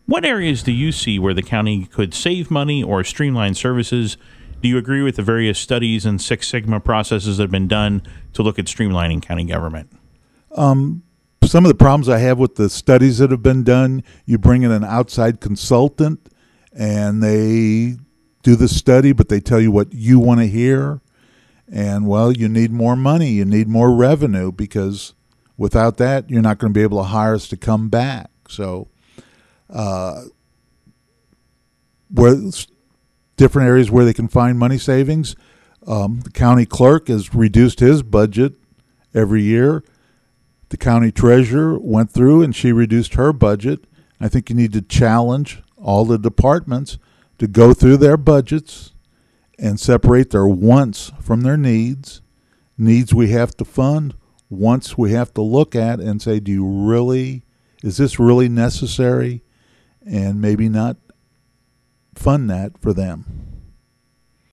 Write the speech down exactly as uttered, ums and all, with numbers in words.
What areas do you see where the county could save money or streamline services? Do you agree with the various studies and Six Sigma processes that have been done to look at streamlining county government? Um, some of the problems I have with the studies that have been done, you bring in an outside consultant and they do the study, but they tell you what you want to hear. And, well, you need more money. You need more revenue, because without that, you're not going to be able to hire us to come back. So uh, where different areas where they can find money savings, um, the county clerk has reduced his budget every year. The county treasurer went through and she reduced her budget. I think you need to challenge all the departments to go through their budgets and separate their wants from their needs. Needs we have to fund, wants we have to look at and say, do you really, is this really necessary? And maybe not fund that for them.